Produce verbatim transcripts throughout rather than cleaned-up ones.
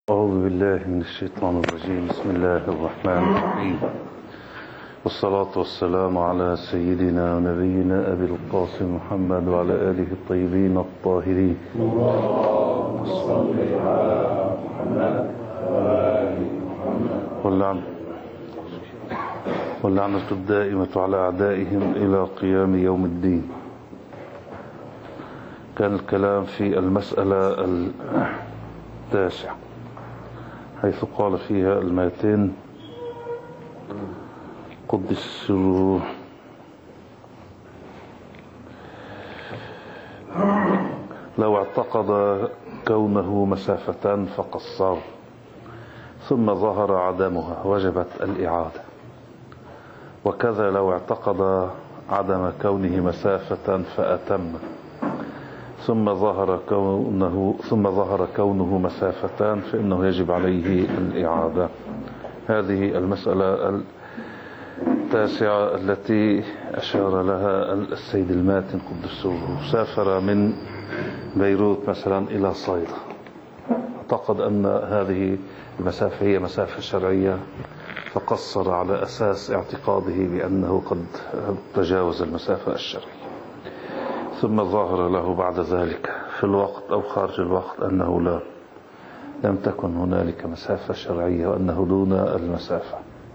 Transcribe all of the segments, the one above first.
أعوذ بالله من الشيطان الرجيم. بسم الله الرحمن الرحيم، والصلاة والسلام على سيدنا ونبينا أبي القاسم محمد وعلى آله الطيبين الطاهرين. اللهم صل على محمد وآل محمد. واللعنة واللعنة الدائمة على أعدائهم إلى قيام يوم الدين. كان الكلام في المسألة التاسعة حيث قال فيها الماتين قدس سره لو اعتقد كونه مسافة فقصر ثم ظهر عدمها وجبت الإعادة، وكذا لو اعتقد عدم كونه مسافة فأتم ثم ظهر كونه ثم ظهر كونه مسافتان فإنه يجب عليه الإعادة. هذه المسألة التاسعة التي أشار لها السيد الماتن قدس سره. سافر من بيروت مثلا إلى صيدا، اعتقد أن هذه المسافة هي مسافة شرعية فقصر على أساس اعتقاده بأنه قد تجاوز المسافة الشرعية، ثم ظهر له بعد ذلك في الوقت أو خارج الوقت أنه لا لم تكن هنالك مسافة شرعية وأنه دون المسافة،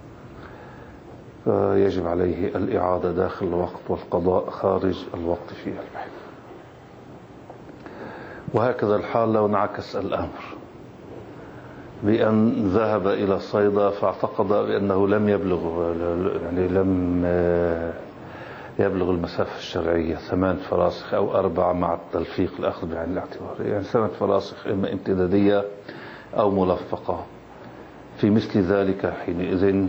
فيجب عليه الإعادة داخل الوقت والقضاء خارج الوقت في البحث. وهكذا الحال لو انعكس الأمر بأن ذهب إلى صيدا فاعتقد بأنه لم يبلغ يعني لم يبلغ المسافة الشرعية ثمان فراسخ أو أربعة مع التلفيق الأخذ بعين الاعتبار، يعني ثمان فراسخ إما امتدادية أو ملفقة. في مثل ذلك حينئذ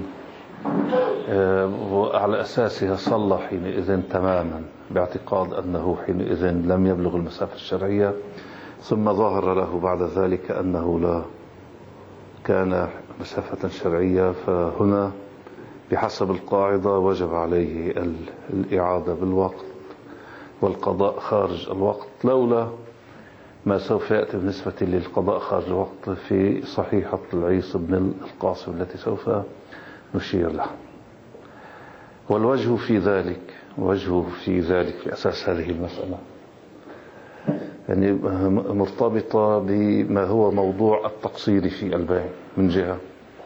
على أساسها صلى حينئذ تماما باعتقاد أنه حينئذ لم يبلغ المسافة الشرعية، ثم ظهر له بعد ذلك أنه لا كان مسافة شرعية، فهنا بحسب القاعدة وجب عليه الإعادة بالوقت والقضاء خارج الوقت، لولا ما سوف يأتي بالنسبة للقضاء خارج الوقت في صحيحة العيس بن القاسم التي سوف نشير لها. والوجه في ذلك وجهه في ذلك في أساس هذه المسألة يعني مرتبطة بما هو موضوع التقصير في البيع من جهة،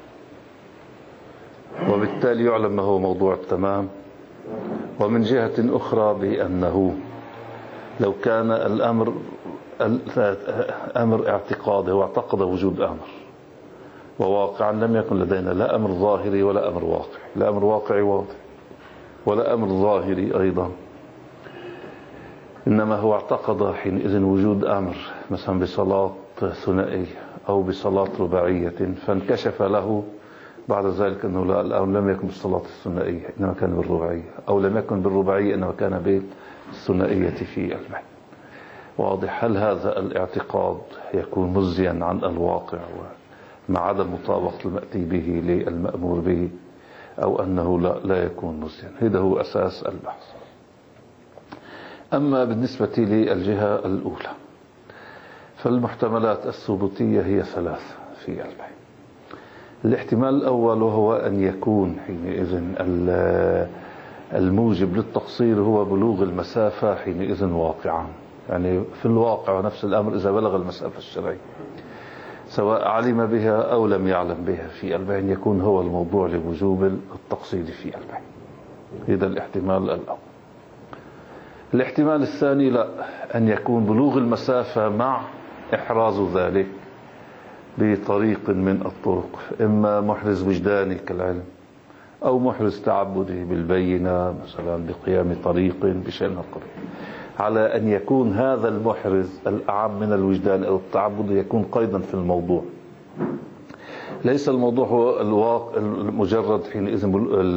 وبالتالي يعلم ما هو موضوع التمام، ومن جهة أخرى بأنه لو كان الأمر أمر اعتقاده واعتقد وجود أمر وواقعا لم يكن لدينا لا أمر ظاهري ولا أمر واقعي، لا أمر واقعي واضح ولا أمر ظاهري أيضا، إنما هو اعتقد حينئذ وجود أمر مثلا بصلاة ثنائية أو بصلاة رباعية، فانكشف له بعد ذلك أنه لا الأمر لم يكن بالصلاة الثنائية إنما كان بالرباعية، أو لم يكن بالرباعية إنما كان بالثنائية في البيع. واضح؟ هل هذا الاعتقاد يكون مزيا عن الواقع مع عدم مطابقة المأتي به للمأمور به، أو أنه لا, لا يكون مزيا؟ هذا هو أساس البحث. أما بالنسبة للجهة الأولى فالمحتملات الثبوتية هي ثلاث في البيع. الاحتمال الأول وهو أن يكون حينئذ الموجب للتقصير هو بلوغ المسافة حينئذ واقعا، يعني في الواقع نفس الأمر إذا بلغ المسافة الشرعية سواء علم بها أو لم يعلم بها في البيع يكون هو الموضوع لوجوب التقصير في البيع. هذا الاحتمال الأول. الاحتمال الثاني لا، أن يكون بلوغ المسافة مع إحراز ذلك بطريق من الطرق، إما محرز وجداني كالعلم أو محرز تعبدي بالبينة مثلا بقيام طريق بشيء من القبيل، على أن يكون هذا المحرز الأعم من الوجدان أو التعبد يكون قيدا في الموضوع. ليس الموضوع هو الواقع المجرد حينئذ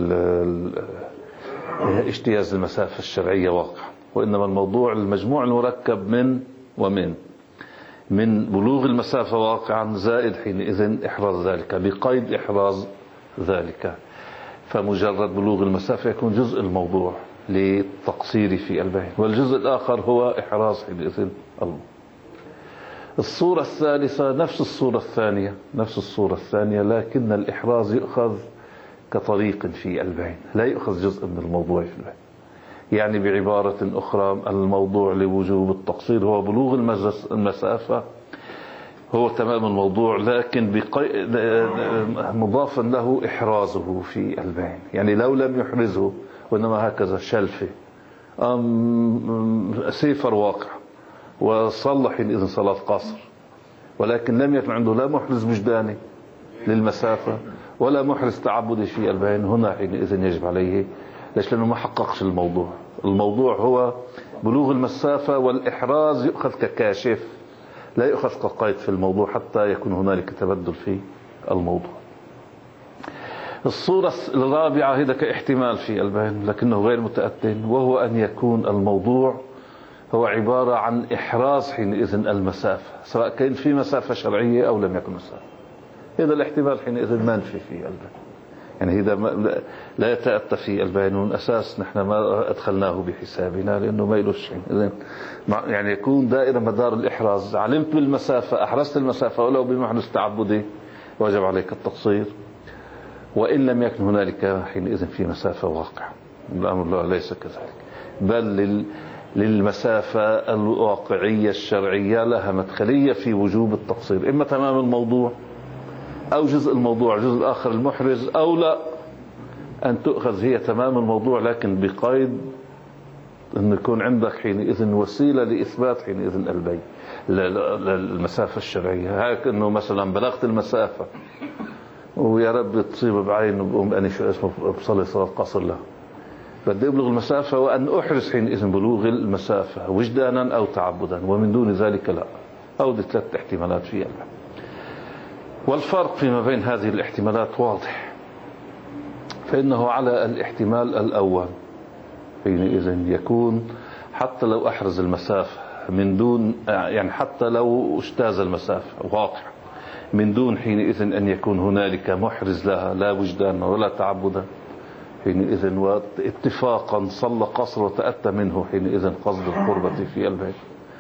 اجتياز المسافة الشرعية واقع، وإنما الموضوع المجموع المركب من ومن من بلوغ المسافة واقعا زائد حينئذ إحراز ذلك بقيد إحراز ذلك، فمجرد بلوغ المسافة يكون جزء الموضوع للتقصير في البيع، والجزء الآخر هو إحراز حينئذ الله. الصورة الثالثة نفس الصورة الثانية نفس الصورة الثانية لكن الإحراز يؤخذ كطريق في البين، لا يؤخذ جزء من الموضوع في البين. يعني بعبارة أخرى الموضوع لوجوب التقصير هو بلوغ المسافة، هو تمام الموضوع، لكن بقي... مضافا له إحرازه في البين. يعني لو لم يحرزه وإنما هكذا شلفه أم سيفر واقع وصلح إذن صلاة قصر، ولكن لم يكن عنده لا محرز وجداني للمسافة ولا محرز تعبدي في البين، هنا حينئذ يجب عليه. ليش؟ لأنه ما حققش الموضوع. الموضوع هو بلوغ المسافة، والإحراز يؤخذ ككاشف لا يؤخذ كقيد في الموضوع حتى يكون هنالك تبدل في الموضوع. الصورة الرابعة هذا كاحتمال في البين لكنه غير متأتن، وهو أن يكون الموضوع هو عبارة عن إحراز حينئذ المسافة، سواء كان في مسافة شرعية أو لم يكن مسافة. هذا الاحتمال حينئذ منفي في البين، يعني هذا لا يتأتى في البين، ومن أساس نحن ما أدخلناه بحسابنا لأنه ما يلوش شيء. يعني يكون دائرة مدار الإحراز، علمت بالمسافة أحرزت المسافة ولو بمحرز تعبدي وجب عليك التقصير، وإن لم يكن هنالك حينئذ في مسافة واقعة. الأمر ليس كذلك، بل لل للمسافة الواقعية الشرعية لها مدخلية في وجوب التقصير، إما تمام الموضوع أو جزء الموضوع، جزء الآخر المحرز، أو لا أن تؤخذ هي تمام الموضوع لكن بقيد أن يكون عندك حينئذ وسيلة لإثبات حينئذ البين للمسافة الشرعية. هيك أنه مثلا بلغت المسافة ويا رب تصيب بعين وبقوم أني شو اسمه بصلي صلاة قصر، له بدي أبلغ المسافة وأن أحرز حينئذ بلوغ المسافة وجدانا أو تعبدا، ومن دون ذلك لا. أو دي ثلاث احتمالات في البين، والفرق فيما بين هذه الاحتمالات واضح. فإنه على الاحتمال الأول حينئذ يكون حتى لو أحرز المسافة من دون، يعني حتى لو اجتاز المسافة واقع من دون حينئذ أن يكون هنالك محرز لها لا وجدانا ولا تعبدا، حينئذ واتفاقا صلى قصر وتأتى منه حينئذ قصد القربة في البيت،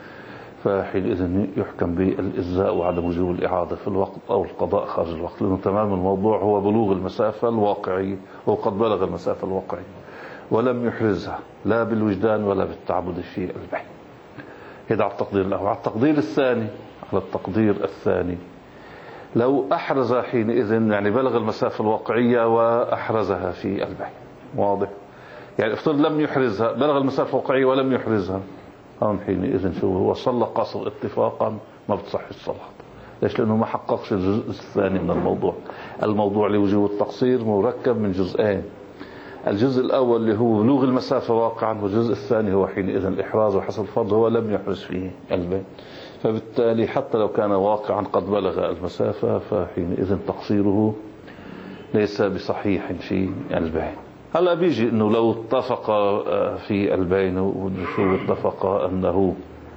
فحينئذ يحكم بالإجزاء وعدم وجوب الإعادة في الوقت أو القضاء خارج الوقت، لأنه تمام الموضوع هو بلوغ المسافة الواقعية، هو قد بلغ المسافة الواقعية ولم يحرزها لا بالوجدان ولا بالتعبد في البيت. هذا على التقدير الأول. على التقدير الثاني على التقدير الثاني لو أحرز حينئذ، يعني بلغ المسافة الواقعية وأحرزها في البيت، واضح؟ يعني افترض لم يحرزها، بلغ المسافة الواقعية ولم يحرزها، هون حينئذ شو هو؟ صلى قصر اتفاقا ما بتصح الصلاة. ليش؟ لأنه ما حققش الجزء الثاني من الموضوع. الموضوع لوجوب التقصير مركب من جزئين، الجزء الأول اللي هو بلوغ المسافة واقعا، والجزء الثاني هو حينئذ الإحراز، وحسب الفرض هو لم يحرز فيه البيت، فبالتالي حتى لو كان واقعا قد بلغ المسافة فحينئذ تقصيره ليس بصحيح في البين. هلا بيجي انه لو اتفق في البين وشو اتفق انه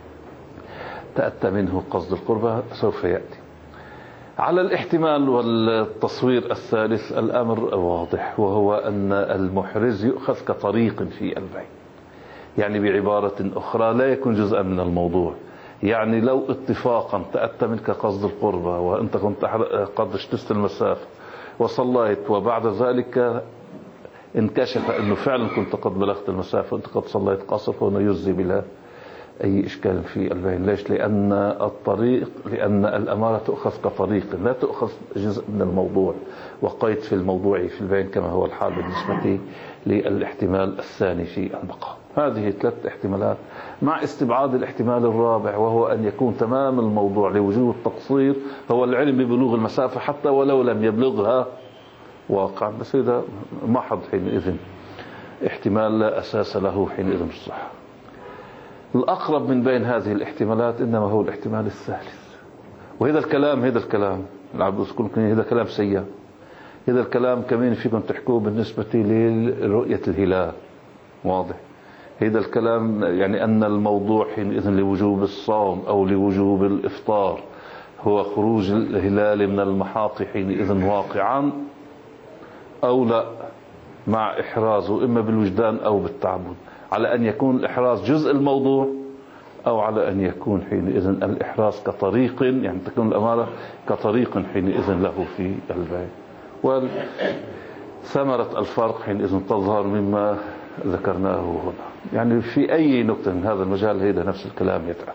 تأتى منه قصد القربة سوف يأتي. على الاحتمال والتصوير الثالث الأمر واضح، وهو أن المحرز يؤخذ كطريق في البين، يعني بعبارة أخرى لا يكون جزءا من الموضوع. يعني لو اتفاقا تأتى منك قصد القربة وأنت كنت قد اجتزت المسافة وصليت، وبعد ذلك انكشف أنه فعلا كنت قد بلغت المسافة وأنت قد صليت قصر، فهنا يجزي بلا أي إشكال في البين. ليش؟ لأن الطريق، لأن الأمارة تؤخذ كطريق لا تؤخذ جزء من الموضوع وقيد في الموضوع في البين كما هو الحال بالنسبة للاحتمال الثاني في المقام. هذه ثلاث احتمالات مع استبعاد الاحتمال الرابع، وهو أن يكون تمام الموضوع لوجوب التقصير هو العلم ببلوغ المسافة حتى ولو لم يبلغها واقعا، بس هذا محض حينئذ احتمال لا أساس له حينئذ الصحة. الأقرب من بين هذه الاحتمالات إنما هو الاحتمال الثالث، وهذا الكلام هذا الكلام العبد هذا كلام سيء. هذا الكلام كمان فيكم تحكوه بالنسبة لرؤية الهلال، واضح؟ هذا الكلام يعني أن الموضوع حينئذ لوجوب الصوم أو لوجوب الإفطار هو خروج الهلال من المحاط حينئذ واقعا أو لا، مع إحرازه إما بالوجدان أو بالتعبد، على أن يكون الإحراز جزء الموضوع أو على أن يكون حينئذ الإحراز كطريق، يعني تكون الأمارة كطريق حينئذ له في البيع. وثمرة الفرق حينئذ تظهر مما ذكرناه هنا. يعني في أي نقطة من هذا المجال هذا نفس الكلام يتعد.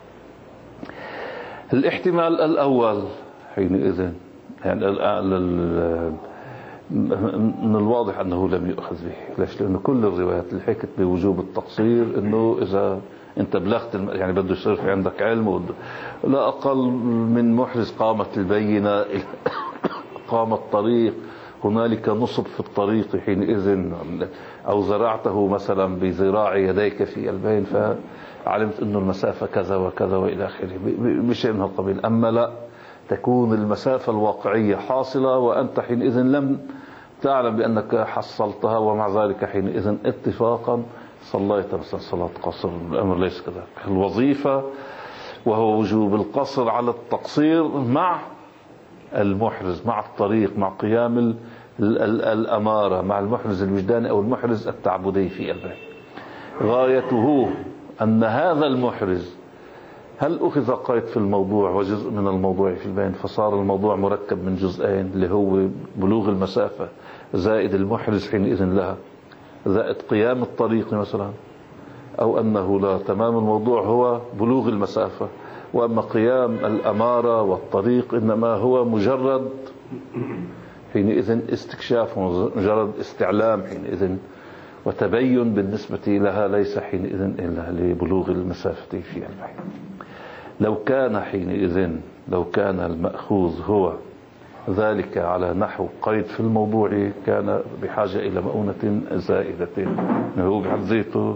الاحتمال الأول حينئذ يعني من الواضح أنه لم يؤخذ به. ليش؟ لأنه كل الروايات اللي حكت بوجوب التقصير أنه إذا أنت بلغت يعني بده يصير في عندك علم لا أقل من محرز قامت البينة قام الطريق، هنالك نصب في الطريق حينئذ، أو زرعته مثلا بزراع يديك في البين فعلمت أنه المسافة كذا وكذا وإلى آخره بشيء من القبيل. أما لا تكون المسافة الواقعية حاصلة وأنت حينئذ لم تعلم بأنك حصلتها، ومع ذلك حينئذ اتفاقا صليت مثلا صلاة قصر. الأمر ليس كذلك. الوظيفة وهو وجوب القصر على التقصير مع المحرز، مع الطريق، مع قيام ال ال ال الأمارة، مع المحرز الوجداني أو المحرز التعبدي في البيت. غايته أن هذا المحرز هل أخذ قيد في الموضوع وجزء من الموضوع في البين، فصار الموضوع مركب من جزئين اللي هو بلوغ المسافة زائد المحرز حينئذ لها زائد قيام الطريق مثلا، أو أنه لا، تمام الموضوع هو بلوغ المسافة، وأما قيام الأمارة والطريق إنما هو مجرد حينئذ استكشاف، مجرد استعلام حينئذ وتبين بالنسبة لها، ليس حينئذ إلا لبلوغ المسافة في البيت. لو كان حينئذ لو كان المأخوذ هو ذلك على نحو قيد في الموضوع كان بحاجة إلى مؤونة زائدة، هو بحد ذاته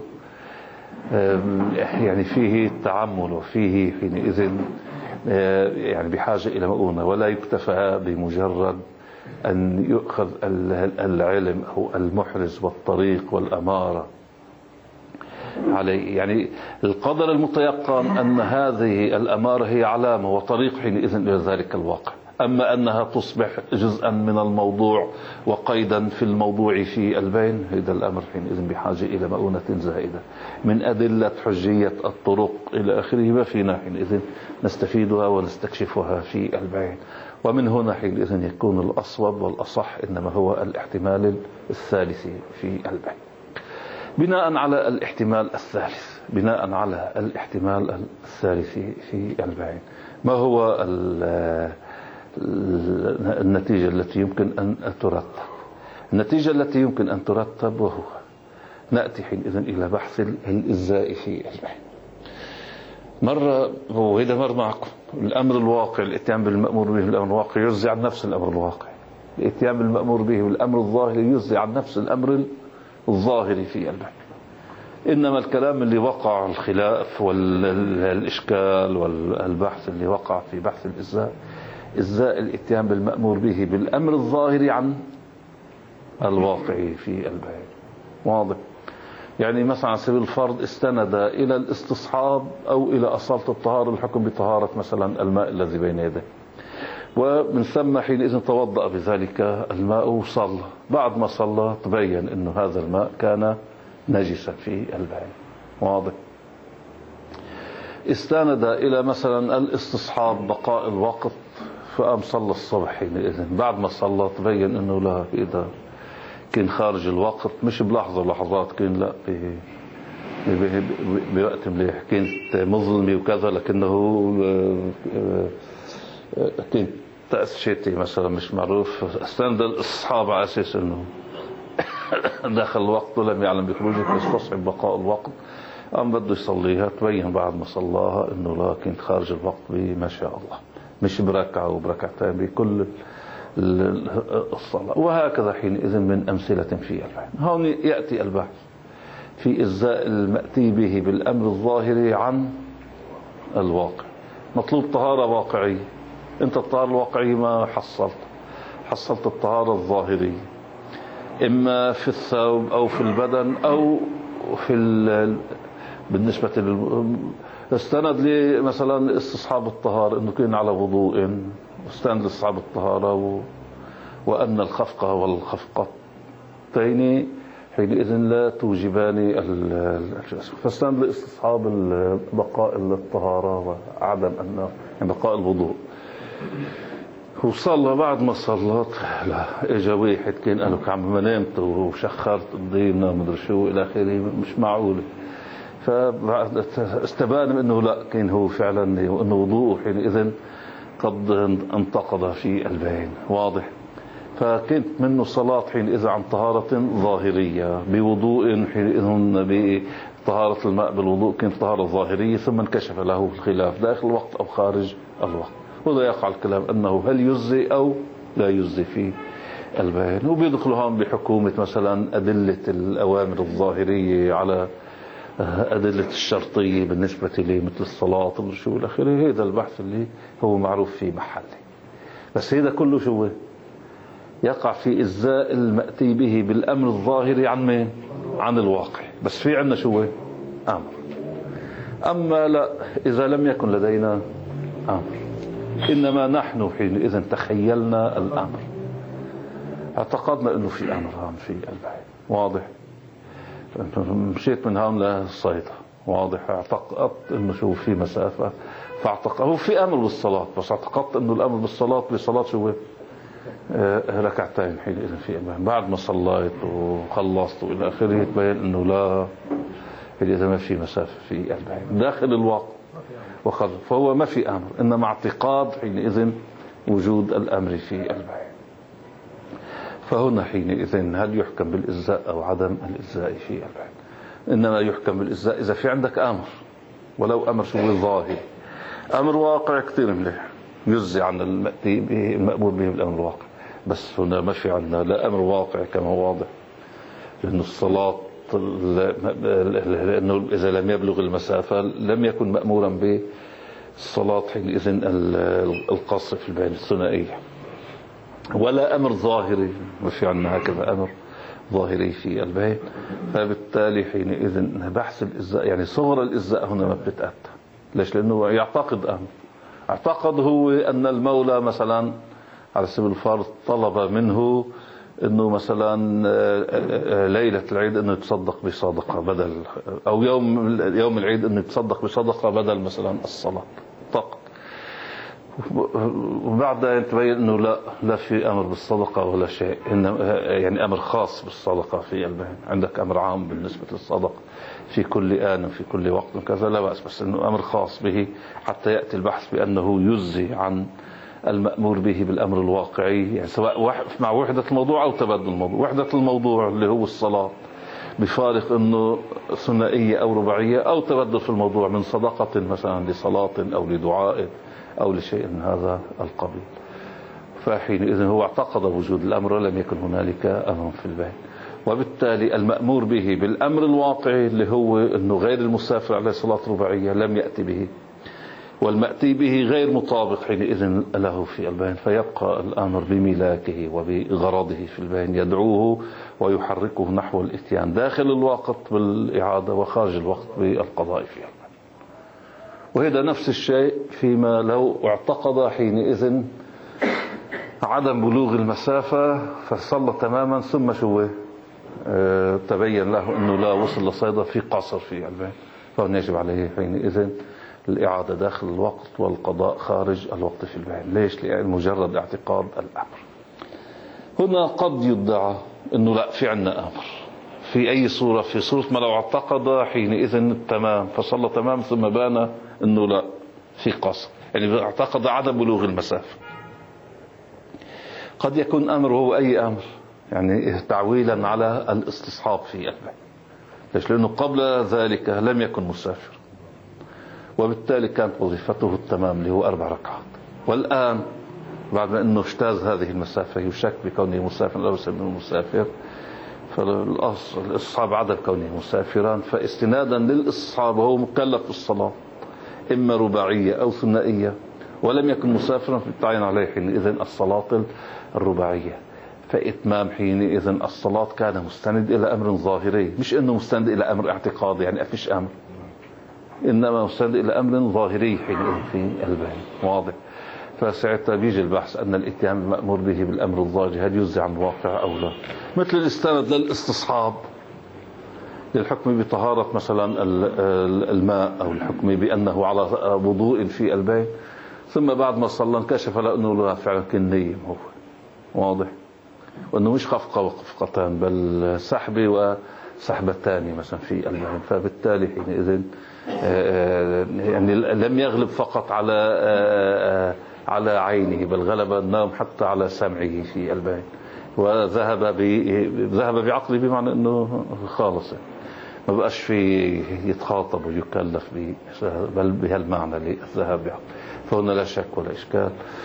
يعني فيه تعمل وفيه حينئذ يعني بحاجة إلى مؤونة، ولا يكتفى بمجرد أن يؤخذ العلم أو المحرز والطريق والأمارة عليه. يعني القدر المتيقن أن هذه الأمارة هي علامة وطريق حينئذ إلى ذلك الواقع، أما أنها تصبح جزءا من الموضوع وقيدا في الموضوع في البين، هذا الأمر حينئذ بحاجة إلى مؤونة زائدة من أدلة حجية الطرق إلى آخره، ما فينا حينئذ نستفيدها ونستكشفها في البين. ومن هنا حينئذ يكون الأصوب والأصح إنما هو الاحتمال الثالث في البين. بناء على الاحتمال الثالث بناء على الاحتمال الثالث في البين ما هو النتيجة التي يمكن أن ترتب؟ النتيجة التي يمكن أن ترتب وهو نأتي حينئذ إلى بحث الإجزاء في البين. مرة وإذا مر معكم الأمر الواقع، الاتيان بالمأمور به بالأمر الواقع يجزي عن نفس الأمر الواقع، الاتيان بالمأمور به بالأمر الظاهري يجزي عن نفس الأمر الظاهري في البين. إنما الكلام اللي وقع الخلاف والإشكال والبحث اللي وقع في بحث الإجزاء، إجزاء الاتيان بالمأمور به بالأمر الظاهري عن الواقع في البين. واضح؟ يعني مثلا على سبيل الفرض استند إلى الاستصحاب أو إلى أصالة الطهارة، الحكم بطهارة مثلا الماء الذي بين يديه، ومن ثم حينئذ توضأ بذلك الماء وصلى، بعد ما صلى تبين أنه هذا الماء كان نجسا في البين. واضح؟ استند إلى مثلا الاستصحاب بقاء الوقت فقام صلى الصبح حينئذ، بعد ما صلى تبين أنه لا، إذا كان خارج الوقت مش بلحظة لحظات، كان لا بوقت مليح، كانت مظلمة وكذا، لكنه كانت تأس شتي مثلا مش معروف، استند الاستصحاب على أساس أنه داخل الوقت ولم يعلم بخروجه فاستصحب بقاء الوقت، قام بده يصليها تبين بعد ما صلاها أنه لا، كانت خارج الوقت بما شاء الله، مش بركعة وبركعتين بكل الصلاة. وهكذا حينئذ من أمثلة في البحث. هون يأتي البحث في إجزاء المأتي به بالأمر الظاهري عن الواقع. مطلوب طهارة واقعية، أنت الطهارة الواقعية ما حصلت حصلت الطهارة الظاهرية، إما في الثوب أو في البدن أو في ال... بالنسبة لل... استند لي مثلا استصحاب الطهارة أنه كان على وضوء، استند لاستصحاب الطهارة و... وأن الخفقة والخفقتين حينئذ لا توجبان فاستند لاستصحاب بقاء الطهارة وعدم أن يعني بقاء الوضوء. وصلى بعد ما صلت لا اجا واحد كان قال لك عم ما نمت وشخرت قديمنا مدري شو الى اخره، مش معقوله. فاستبان انه لا، كان هو فعلا انه وضوءه حينئذ قد انتقض في البين، واضح. فكانت منه صلاة حينئذ عن طهارة ظاهرية بوضوء، حينئذ بطهارة الماء بالوضوء كانت طهارة ظاهرية، ثم انكشف له الخلاف داخل الوقت أو خارج الوقت. وذا يقع الكلام أنه هل يجزي أو لا يجزي في البين. وبيدخلوا هون بحكومة مثلا أدلة الأوامر الظاهرية على أدلة الشرطية بالنسبة لي مثل الصلاة والشو إلى آخره. هذا البحث اللي هو معروف في محله. بس هذا كله شو يقع في إجزاء المأتي به بالأمر الظاهري عن مين؟ عن الواقع. بس في عندنا شو أمر. أما لا، إذا لم يكن لدينا أمر، إنما نحن حينئذ تخيلنا الأمر، اعتقدنا أنه في أمر هون في البعيد، واضح. مشيت من هون للصيدة، واضح. اعتقدت أنه شو في مسافة، فاعتقد هو في أمر بالصلاة، بس اعتقدت أنه الأمر بالصلاة بصلاة شو آه ركعتين حينئذ في أمان. بعد ما صليت وخلصت وإلى آخره تبين أنه لا، حينئذ ما في مسافة في البعيد داخل الوقت وخرج، فهو ما في أمر، إنما اعتقاد حينئذ وجود الأمر في البعيد. فهنا حينئذ هل يحكم بالإجزاء أو عدم الإجزاء في البعيد؟ إنما يحكم بالإجزاء إذا في عندك أمر، ولو أمر شو ظاهر، أمر واقع كتير مليح يجزي عن المأتي به المأمور به بالأمر الواقع. بس هنا ما في عندنا لا أمر واقع كما واضح، لأن الصلاة لأنه إذا لم يبلغ المسافة لم يكن مأمورا بالصلاة حينئذ القصر في البين الثنائية، ولا أمر ظاهري، ما في عندنا هكذا أمر ظاهري في البين. فبالتالي حينئذ بحث الإجزاء يعني صغر الإجزاء هنا ما بتتأتى. ليش؟ لأنه يعتقد أمر، اعتقد هو أن المولى مثلا على سبيل الفرض طلب منه انه مثلا ليلة العيد انه يتصدق بصدقة بدل، او يوم يوم العيد انه يتصدق بصدقة بدل مثلا الصلاة فقط. وبعدها تبين انه لا لا في امر بالصدقة ولا شيء، انما يعني امر خاص بالصدقة في البين. عندك امر عام بالنسبة للصدقة في كل آن وفي كل وقت وكذا لا بأس، بس انه امر خاص به حتى يأتي البحث بانه يجزي عن المأمور به بالأمر الواقعي، يعني سواء مع وحدة الموضوع أو تبدل الموضوع. وحدة الموضوع اللي هو الصلاة بفارق أنه ثنائية أو رباعية، أو تبدل في الموضوع من صدقة مثلا لصلاة أو لدعاء أو لشيء من هذا القبيل. فحينئذ هو اعتقد وجود الأمر ولم يكن هنالك أمر في البين. وبالتالي المأمور به بالأمر الواقعي اللي هو أنه غير المسافر عليه صلاة رباعية لم يأتي به، والمأتي به غير مطابق حينئذ له في البين، فيبقى الأمر بملاكه وبغرضه في البين، يدعوه ويحركه نحو الاتيان داخل الوقت بالإعادة وخارج الوقت بالقضاء في البين. وهذا نفس الشيء فيما لو اعتقد حينئذ عدم بلوغ المسافة فصلى تماما، ثم شو اه تبين له أنه لا وصل لصيدا في قصر في البين، فهو يجب عليه حينئذ الإعادة داخل الوقت والقضاء خارج الوقت في البين. ليش؟ لأن مجرد اعتقاد الأمر. هنا قد يدعى أنه لا في عنا أمر في أي صورة، في صورة ما لو اعتقد حينئذ تمام فصلى تمام ثم بان أنه لا في قصر، يعني اعتقد عدم بلوغ المسافة. قد يكون أمر هو أي أمر، يعني تعويلا على الاستصحاب في البين. ليش؟ لأنه قبل ذلك لم يكن مسافر، وبالتالي كانت وظيفته التمام اللي هو أربع ركعات. والآن بعد ما أنه اجتاز هذه المسافة يشك بكونه مسافر لا يصير منه مسافر، فالأصل الإصحاب عدم كونه مسافرا، فاستنادا للإصحاب وهو مكلف بالصلاة إما رباعية أو ثنائية ولم يكن مسافرا فالتعين عليه حينئذ الصلاة الرباعية. فإتمام حينئذ الصلاة كان مستند إلى أمر ظاهري، مش أنه مستند إلى أمر اعتقادي يعني أفيش أمر، إنما مستند إلى أمر ظاهري حينئذ في البين، واضح. فساعتها بيجي البحث أن الاتيان المأمور به بالأمر الظاهري هل يجزي عن الواقع أو لا، مثل الاستند للاستصحاب للحكم بطهارة مثلا الماء أو الحكم بأنه على وضوء في البيت، ثم بعد ما صلى انكشف لأنه لا فعلا كان نيم هو، واضح، وأنه مش خفقة وخفقتان بل سحبة وسحبتان مثلا في البيت. فبالتالي حينئذ يعني لم يغلب فقط على على عينه بل غلب النوم حتى على سمعه في البيت، وذهب ذهب بعقله، بمعنى أنه خالص ما بقاش في يتخاطب ويكلف بل بهالمعنى للذهاب بعقله. فهنا لا شك ولا إشكال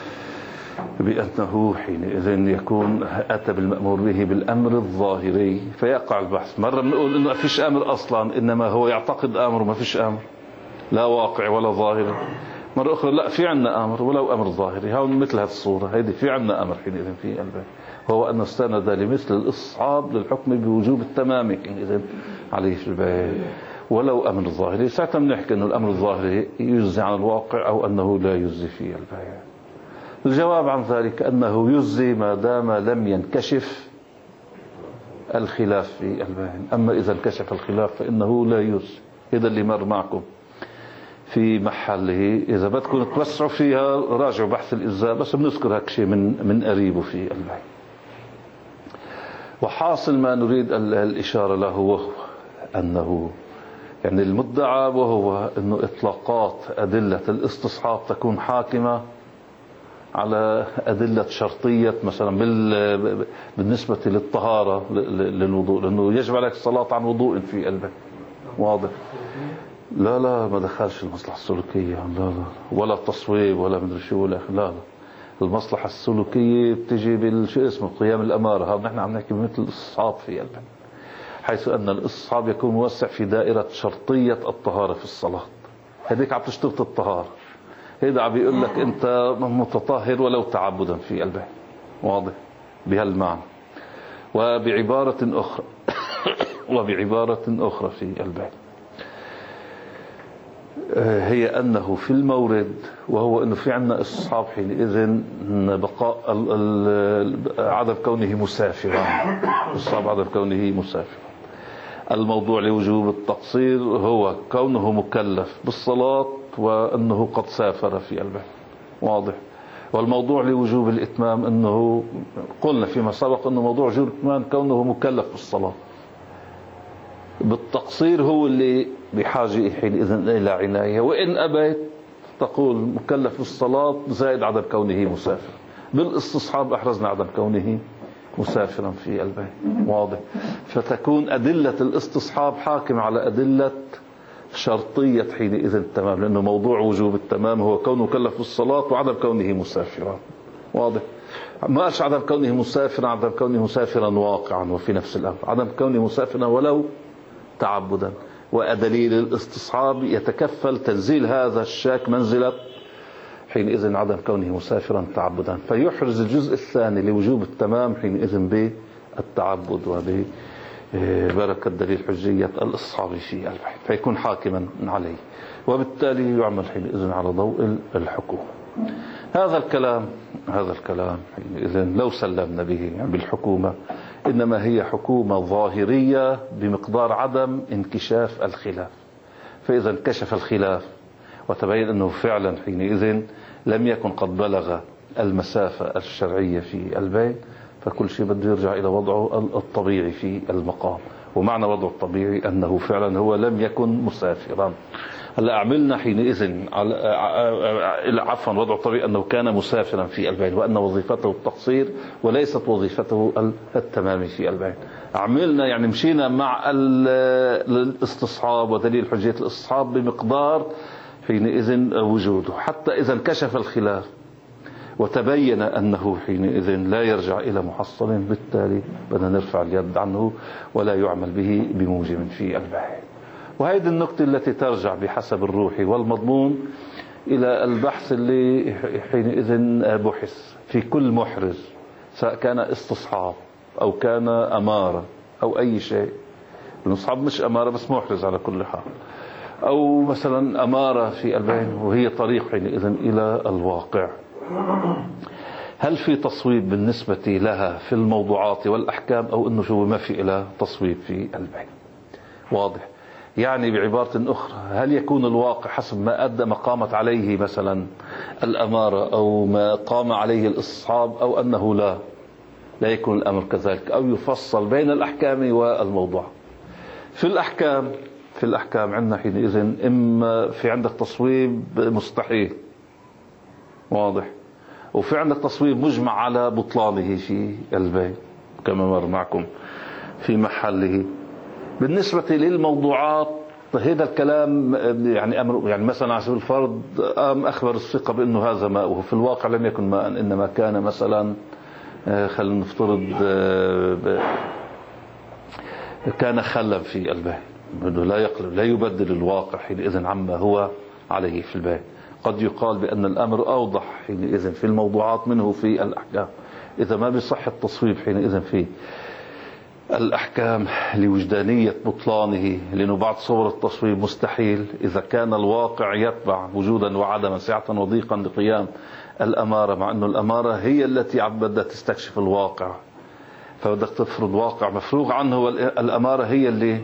بأنه حينئذ يكون أتى بالمأمور به بالأمر الظاهري فيقع البحث. مرة بنقول إنه ما فيش أمر أصلا، إنما هو يعتقد أمر وما فيش أمر، لا واقع ولا ظاهري. مرة أخرى لا، في عنا أمر ولو أمر ظاهري. هون مثل هذه الصورة هذه في عنا أمر حينئذ في البيت، هو أن استند لمثل الإصحاب للحكم بوجوب التمام حينئذ عليه في البيت ولو أمر ظاهري. ساعتها بنحكي أنه الأمر الظاهري يجزي عن الواقع أو أنه لا يجزي في البيت. الجواب عن ذلك أنه يجزي ما دام لم ينكشف الخلاف في البيت. أما إذا انكشف الخلاف فإنه لا يجزي. هذا اللي مر معكم في محله. إذا بدكم توسعوا فيها راجعوا بحث الإجزاء، بس بنذكر هيك شيء من من قريبه في البيت. وحاصل ما نريد الإشارة له وهو أنه يعني المدعى وهو أنه إطلاقات أدلة الاستصحاب تكون حاكمة على أدلة شرطية مثلا بالنسبة للطهارة للوضوء، لأنه يجب عليك الصلاة عن وضوء في البيت، واضح. لا لا ما دخلش المصلحة السلوكية، لا لا ولا التصويب ولا مدري شو ولا لا لا. المصلحة السلوكية بتجي بالشيء اسمه قيام الأمارة. هذا نحن عم نحكي مثل الاستصحاب في البيت، حيث أن الاستصحاب يكون موسع في دائرة شرطية الطهارة في الصلاة. هذيك عم تشترط الطهارة، هذا عم بيقول لك أنت متطهر ولو تعبدا في البيت، واضح بهالمعنى. وبعبارة أخرى وبعبارة أخرى في البيت هي أنه في المورد، وهو أنه في عنا استصحاب حينئذ بقاء عدم كونه مسافرا، استصحاب عدم كونه مسافرا. الموضوع لوجوب التقصير هو كونه مكلف بالصلاة وأنه قد سافر في البيت، واضح. والموضوع لوجوب الإتمام أنه قلنا فيما سبق أنه موضوع وجوب الإتمام كونه مكلف بالصلاة. بالتقصير هو اللي بحاجة حينئذ إلى عناية، وإن أبيت تقول مكلف بالصلاة زائد عدم كونه مسافر. بالاستصحاب أحرزنا عدم كونه مسافرا في البيت، واضح. فتكون أدلة الاستصحاب حاكم على أدلة شرطية حينئذ التمام، لأنه موضوع وجوب التمام هو كونه مكلف بالصلاة وعدم كونه مسافرا، واضح. ما قالش عدم كونه مسافرا عدم كونه مسافرا واقعا وفي نفس الأمر، عدم كونه مسافرا ولو تعبدا. ودليل الاستصحاب يتكفل تنزيل هذا الشاك منزلة حينئذ عدم كونه مسافرا تعبدا، فيحرز الجزء الثاني لوجوب التمام حينئذ بالتعبد وببركة دليل حجية الاستصحاب في البيت، فيكون حاكما عليه، وبالتالي يعمل حينئذ على ضوء الحكومة. هذا الكلام هذا الكلام حينئذ لو سلمنا به يعني بالحكومة، إنما هي حكومة ظاهرية بمقدار عدم انكشاف الخلاف. فإذا انكشف الخلاف وتبين أنه فعلا حينئذ لم يكن قد بلغ المسافة الشرعية في البيت، فكل شيء بده يرجع إلى وضعه الطبيعي في المقام. ومعنى وضعه الطبيعي أنه فعلا هو لم يكن مسافرا. هلا أعملنا حينئذ على عفوا وضعه الطبيعي أنه كان مسافرا في البيت، وأن وظيفته التقصير وليست وظيفته التمام في البيت. عملنا يعني مشينا مع الاستصحاب ودليل حجية الاستصحاب بمقدار حينئذ وجوده، حتى إذا انكشف الخلاف وتبين أنه حينئذ لا يرجع إلى محصل، بالتالي بدنا نرفع اليد عنه ولا يعمل به بموجب في البيت. وهذه النقطة التي ترجع بحسب الروح والمضمون إلى البحث اللي حينئذ بحث في كل محرز، سواء كان استصحاب أو كان أمارة أو أي شيء. الاستصحاب مش أمارة بس محرز على كل حال، أو مثلا أمارة في البيت وهي طريق حينئذ إلى الواقع. هل في تصويب بالنسبة لها في الموضوعات والأحكام، أو أنه شو ما في إلى تصويب في البيت؟ واضح. يعني بعبارة أخرى، هل يكون الواقع حسب ما أدى ما قامت عليه مثلا الأمارة أو ما قام عليه الإصحاب، أو أنه لا لا يكون الأمر كذلك، أو يفصل بين الأحكام والموضوع؟ في الأحكام في الأحكام عندنا حينئذ إما في عندك تصويب مستحيل واضح، وفي عندك تصويب مجمع على بطلانه في البيع كما مر معكم في محله. بالنسبة للموضوعات هذا الكلام يعني أمر، يعني مثلا على سبيل الفرض قام أخبر الثقة بأنه هذا ماء، وفي الواقع لم يكن ماء، إنما كان مثلا خلينا نفترض كان خلا في البيع، انه لا يقلب لا يبدل الواقع حينئذ عما هو عليه في البيع. قد يقال بأن الأمر أوضح حينئذ في الموضوعات منه في الأحكام، إذا ما بصح التصويب حينئذ في الأحكام لوجدانية بطلانه، لأنه بعض صور التصويب مستحيل إذا كان الواقع يتبع وجودا وعدما سعة وضيقا لقيام الأمارة، مع أنه الأمارة هي التي بدها تستكشف الواقع، فبدك تفرض واقع مفروغ عنه، والأمارة هي اللي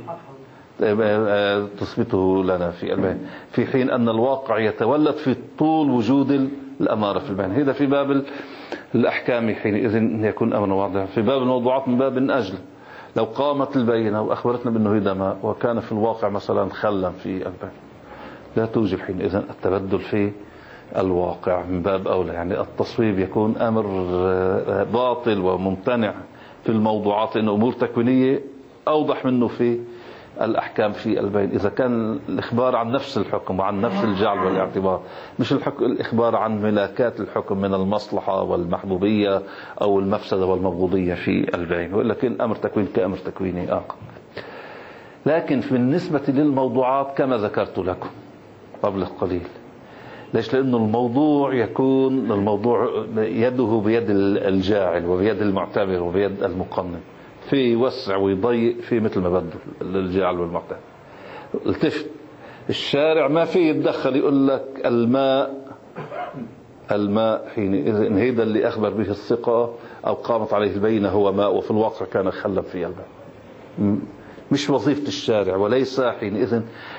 تثبته لنا في البيان، في حين أن الواقع يتولد في طول وجود الأمارة في البيان. هذا في باب الأحكام حينئذ يكون أمر واضح. في باب الموضوعات من باب أجل، لو قامت البينة وأخبرتنا بأنه هذا ماء وكان في الواقع مثلا خلا في البيان، لا توجب حينئذ التبدل في الواقع من باب أولى. يعني التصويب يكون أمر باطل وممتنع في الموضوعات، لأن أمور تكوينية أوضح منه في الأحكام في البين. إذا كان الإخبار عن نفس الحكم وعن نفس الجعل والاعتبار، مش الحكم الإخبار عن ملاكات الحكم من المصلحة والمحبوبية أو المفسدة والمبغوضية في البين، ولكن أمر تكوين كأمر تكويني آخر. لكن بالنسبة للموضوعات كما ذكرت لكم قبل قليل، ليش؟ لأنه الموضوع يكون الموضوع يده بيد الجاعل وبيد المعتبر وبيد المقنن، في يوسع ويضيق في مثل ما بده الجاعل والمعتبر. التفت، الشارع ما في يتدخل يقول لك الماء الماء حينئذ هيدا اللي أخبر به الثقة أو قامت عليه البينة هو ماء، وفي الواقع كان خلا في الماء. مش وظيفة الشارع، وليس حينئذ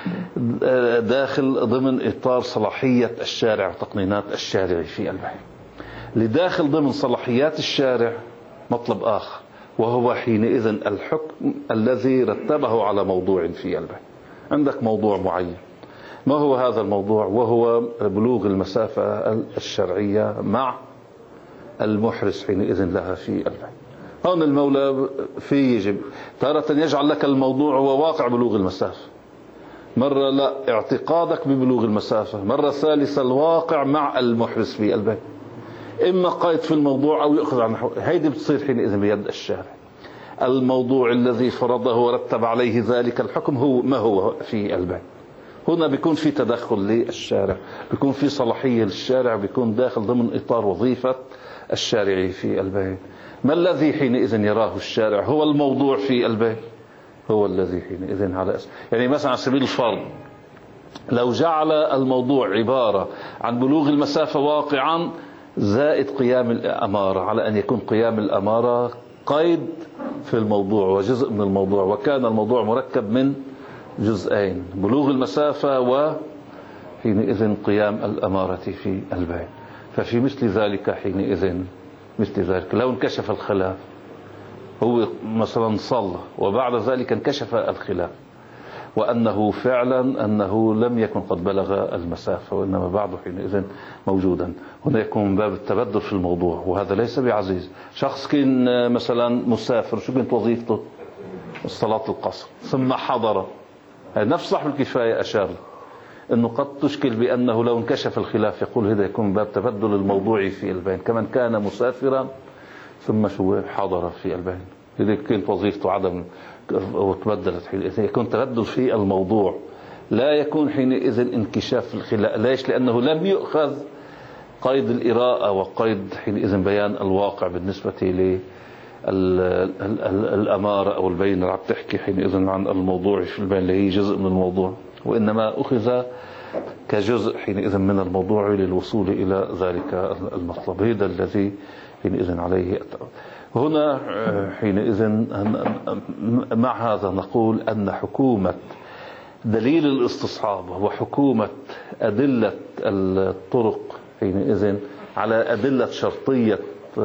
داخل ضمن إطار صلاحية الشارع وتقنينات الشارع في البيع. لداخل ضمن صلاحيات الشارع مطلب آخر، وهو حينئذ الحكم الذي رتبه على موضوع في البيع. عندك موضوع معين، ما هو هذا الموضوع؟ وهو بلوغ المسافة الشرعية مع المحرس حينئذ لها في البيع. هون المولى في يجب تارة يجعل لك الموضوع هو واقع بلوغ المسافة، مرة لا اعتقادك ببلوغ المسافة، مرة ثالثة الواقع مع المحرس في البيع. إما قيد في الموضوع أو يأخذ عن حق. هيدي بتصير حينئذ بيد الشارع. الموضوع الذي فرضه ورتب عليه ذلك الحكم هو ما هو في البيع. هنا بيكون في تدخل للشارع، بيكون في صلاحية للشارع، بيكون داخل ضمن إطار وظيفة الشارع في البيع. ما الذي حينئذ يراه الشارع هو الموضوع في البيع، هو الذي حينئذ على اسم. يعني مثلا على سبيل الفرض، لو جعل الموضوع عبارة عن بلوغ المسافة واقعا زائد قيام الأمارة، على أن يكون قيام الأمارة قيد في الموضوع وجزء من الموضوع، وكان الموضوع مركب من جزئين، بلوغ المسافة وحينئذ قيام الأمارة في البيع. ففي مثل ذلك حينئذ مثل ذلك لو انكشف الخلاف، هو مثلا صلى وبعد ذلك انكشف الخلاف وأنه فعلا أنه لم يكن قد بلغ المسافة وإنما بعده حينئذ موجودا، هنا يكون من باب التبدل في الموضوع، وهذا ليس بعزيز. شخص كان مثلا مسافر، شو كانت وظيفته؟ الصلاة القصر، ثم حضر. نفس صاحب الكفاية أشار أنه قد تشكل بأنه لو انكشف الخلاف يقول هذا يكون باب تبدل الموضوع في البين، كمن كان مسافرا ثم شو حضر في البين، إذا كانت وظيفته عدم وتبدلت حينئذ يكون تبدل في الموضوع، لا يكون حينئذ انكشاف الخلاف. ليش؟ لأنه لم يؤخذ قيد الإراءة وقيد حينئذ بيان الواقع بالنسبة للأمارة أو البين اللي عم تحكي حينئذ عن الموضوع في البين اللي هي جزء من الموضوع، وإنما أخذ كجزء حينئذ من الموضوع للوصول إلى ذلك المطلب. هذا الذي حينئذ عليه. هنا حينئذ مع هذا نقول أن حكومة دليل الاستصحاب وحكومة أدلة الطرق حينئذ على أدلة شرطية،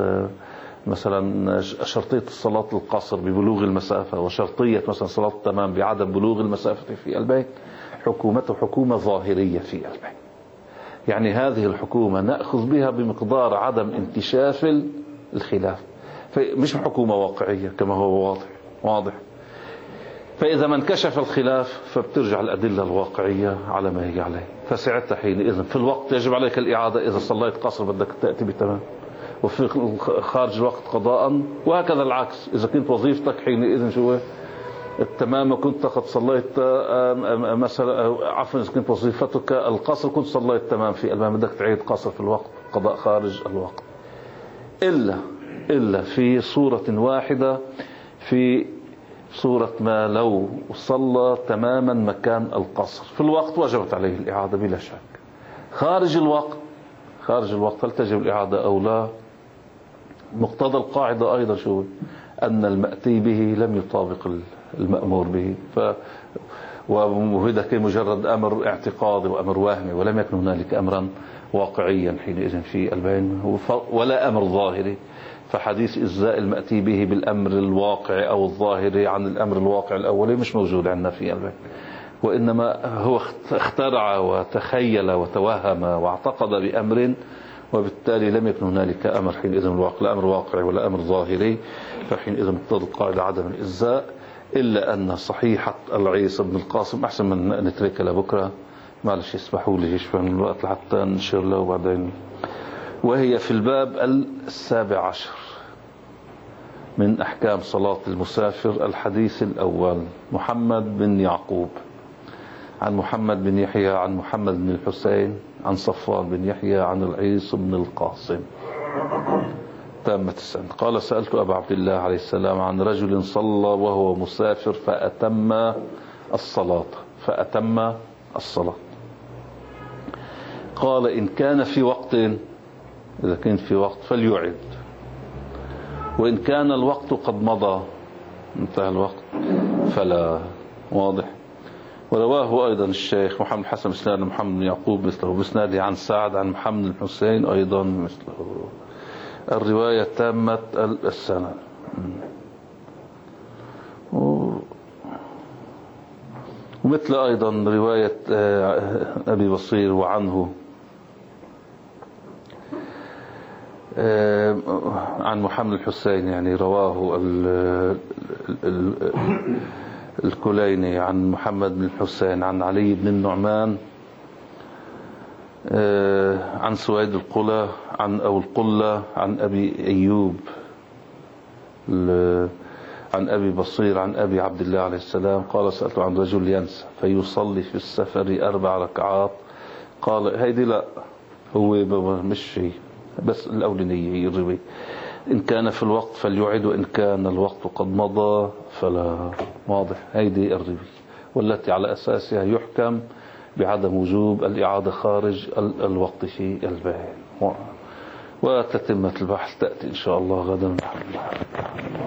مثلا شرطية الصلاة القصر ببلوغ المسافة، وشرطية مثلا صلاة التمام بعدم بلوغ المسافة في البيت، حكومته حكومة ظاهرية في البيت. يعني هذه الحكومة نأخذ بها بمقدار عدم انكشاف الخلاف، مش حكومة واقعية كما هو واضح واضح. فإذا ما انكشف الخلاف فبترجع الأدلة الواقعية على ما هي عليه، فساعتها حينئذ في الوقت يجب عليك الإعادة إذا صليت قصر بدك تأتي بتمام، وفي خارج الوقت قضاء، وهكذا العكس. إذا كنت وظيفتك حينئذ شو التمام كنت قد صليت مثلا، عفوا إذا كنت وظيفتك القصر كنت صليت تمام في الباب، بدك تعيد قصر في الوقت، قضاء خارج الوقت، إلا إلا في صورة واحدة، في صورة ما لو صلى تماما مكان القصر في الوقت وجبت عليه الإعادة بلا شك. خارج الوقت خارج الوقت هل تجب الإعادة أو لا؟ مقتضى القاعدة أيضا شو أن المأتي به لم يطابق المأمور به، ف وهذا كان مجرد أمر اعتقادي وأمر وهمي، ولم يكن هنالك أمرا واقعيا حينئذ في البين ولا أمر ظاهري. فحديث إجزاء المأتي به بالأمر الواقعي أو الظاهري عن الأمر الواقع الأولي مش موجود عندنا في البين، وإنما هو اخترع وتخيل وتوهم واعتقد بأمر، وبالتالي لم يكن هنالك أمر حينئذ الواقع، لا أمر واقعي ولا أمر ظاهري. فحينئذ مقتضى القاعدة عدم الإجزاء، إلا أن صحيحة العيسى بن القاسم أحسن من نتركها لبكرة، معلش اسمحوا لي يشفى من الوقت حتى نشير له وبعدين. وهي في الباب السابع عشر من أحكام صلاة المسافر. الحديث الأول محمد بن يعقوب عن محمد بن يحيى عن محمد بن الحسين عن صفوان بن يحيى عن العيسى بن القاسم تامة السنة. قال سألت أبا عبد الله عليه السلام عن رجل صلى وهو مسافر فأتم الصلاة فأتم الصلاة قال إن كان في وقت، إذا كان في وقت فليعد، وإن كان الوقت قد مضى انتهى الوقت فلا. واضح. ورواه أيضا الشيخ محمد حسن بن محمد بن يعقوب مثله بسناده عن سعد عن محمد الحسين أيضا مثله. الرواية تامة السنة. ومثل أيضا رواية أبي بصير وعنه عن محمد الحسين، يعني رواه الكليني عن محمد بن الحسين عن علي بن النعمان عن سويد القلة عن أو القلة عن أبي أيوب عن أبي بصير عن أبي عبد الله عليه السلام قال سألت عن رجل ينسى فيصلي في السفر أربع ركعات. قال هيدي لا، هو مش شيء، بس الأولانية هي الرواية إن كان في الوقت فليعد وإن كان الوقت قد مضى فلا. واضح. هيدي الرواية والتي على أساسها يحكم بعدم وجوب الإعادة خارج الوقت في البيان. وتتمة البحث تأتي إن شاء الله غدا.